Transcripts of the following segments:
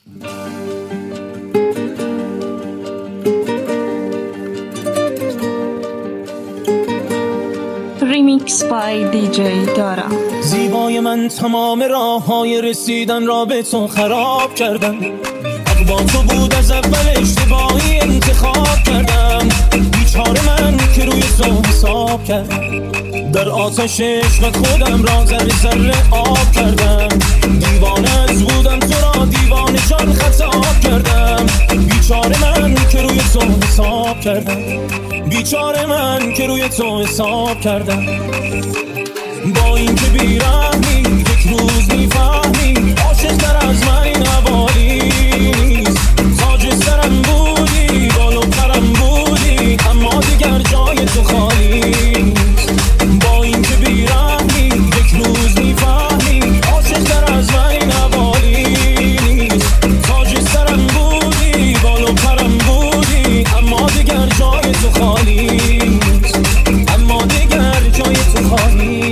ریمیکس بای دیجی دارا. زیبای من تمام راههای رسیدن را به تو خراب کردم. حق با تو بود از اول، اشتباهی انتخاب کردم. بیچاره من که روی تو حساب کردم. در آتش عشقت خودم را ذره ذره آب کردم. دیوانه از بودم تو را دیوانه جان خطاب کردم. بیچاره من که روی تو حساب کردم. بیچاره من که روی تو حساب کردم. با این که بیرحمی یک روز میفهمی عاشق تر از من این حوالی نیست. تاج سرم بودی، بال و پرم بودی، اما دیگر جای تو خالی نیست. با این که بیرحمی یک روز میفهمی عاشق تر از من این حوالی نیست. تاج سرم بودی، بال و پرم بودی، اما دیگر جای تو خالی نیست. اما دیگر جای تو خالی.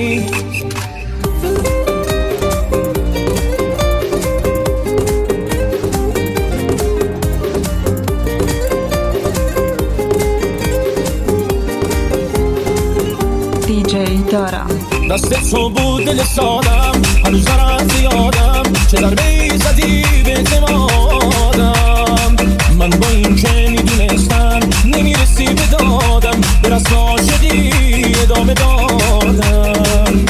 دیجی دارا. دست تو بود دل سادم، هنوز دارم یادم چه ضربه‌ای زدی به اعتمادم. من با این که میدونستم نمیرسی به دادم، به رسم عاشقی ادامه دادم.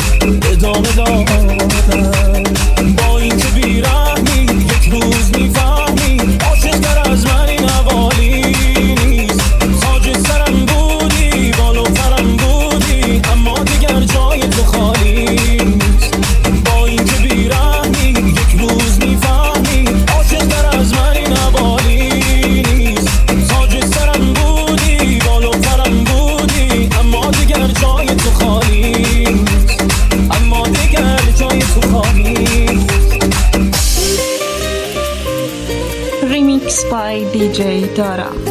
با این که بیرحمی یک روز میفهمی عاشق تر از من این حوالی نیست. تاج سرم بودی، بال و پرم بودی، اما دیگر جای تو خالی نیست. با این که بیرحمی یک روز میفهمی عاشق تر از من این حوالی نیست. تاج سرم بودی، بال و پرم بودی، اما دیگر جای تو خالی نیست. اما دیگر جای تو خالی نیست. ریمیکس بای دیجی دارا.